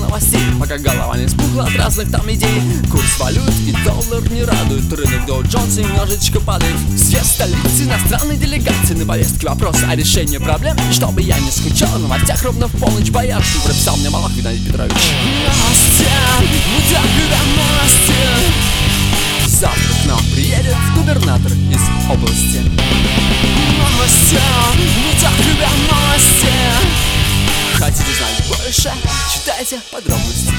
новостей, пока голова не спухла от разных там идей. Курс валют и доллар не радует, рынок Доу Джонс немножечко падает. Съезд столицы иностранной делегации, на повестке вопрос о решении проблем. И чтобы я не скучал, в новостях ровно в полночь боярский прописал мне Малах Геннадий Петрович. Новости, мы так любим новости. Завтра к нам приедет губернатор из области. Новости, мы так любим новости. Хотите знать больше? Читайте подробности.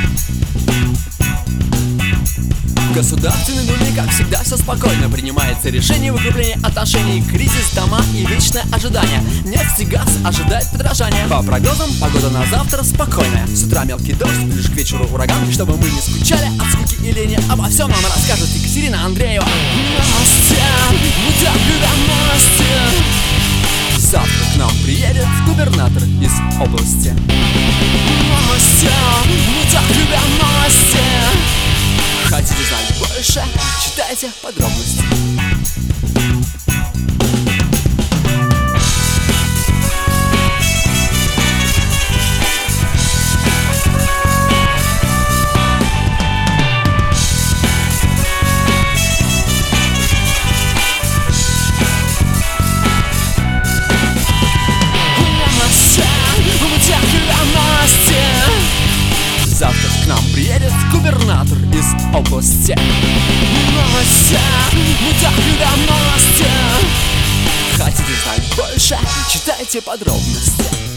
В государственной думе, как всегда, все спокойно. Принимается решение выкрепления отношений. Кризис, дома и вечное ожидание. Нефть и газ ожидает подражания. По прогнозам, погода на завтра спокойная. С утра мелкий дождь, ближе к вечеру ураган. И чтобы мы не скучали от скуки и лени, обо всем нам расскажет Екатерина Андреева. Новости, мы так любим новости. Завтра к нам приедет губернатор из области. Новости, мы так любим новости. Хотите знать больше? Читайте подробности. Завтра к нам приедет губернатор из области. Новости, мы так любим новости. Хотите знать больше? Читайте подробности.